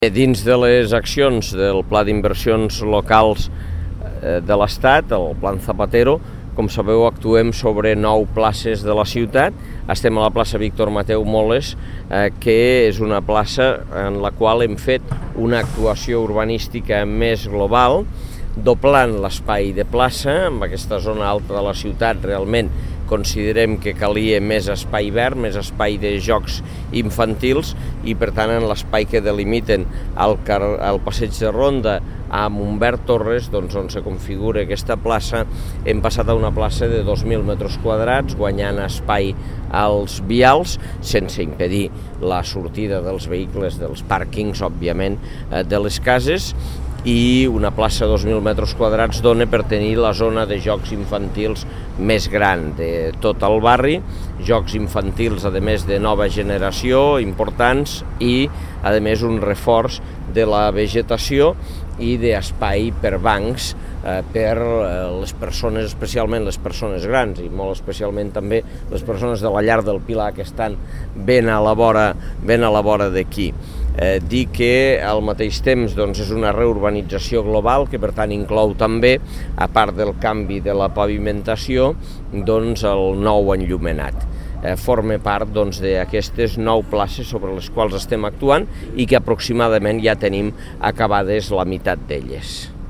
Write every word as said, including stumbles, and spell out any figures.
Dins de les accions del Pla d'Inversions Locals de l'Estat, el Plan Zapatero, com sabeu, actuem sobre nou places de la ciutat. Estem a la plaça Víctor Mateu Moles, eh, que és una plaça en la qual hem fet una actuació urbanística més global, doblant l'espai de plaça. En aquesta zona alta de la ciutat realment considerem que calia més espai verd, més espai de jocs infantils, i per tant en l'espai que delimiten el, el passeig de Ronda amb Humbert Torres, doncs, on se configura aquesta plaça, hem passat a una plaça de dos mil metres quadrats, guanyant espai als vials, sense impedir la sortida dels vehicles, dels pàrquings, òbviament, de les cases, i una plaça de dos mil metres quadrats dona per tenir la zona de jocs infantils més gran de tot el barri, jocs infantils, a més, de nova generació, importants, i, a més, un reforç de la vegetació i d'espai per bancs eh, per les persones, especialment les persones grans, i molt especialment també les persones de la llar del Pilar, que estan ben a la vora, ben a la vora d'aquí. Eh, dir que al mateix temps doncs, és una reurbanització global que per tant inclou també, a part del canvi de la pavimentació, doncs, el nou enllumenat. Eh, forma part doncs, d'aquestes nou places sobre les quals estem actuant i que aproximadament ja tenim acabades la meitat d'elles.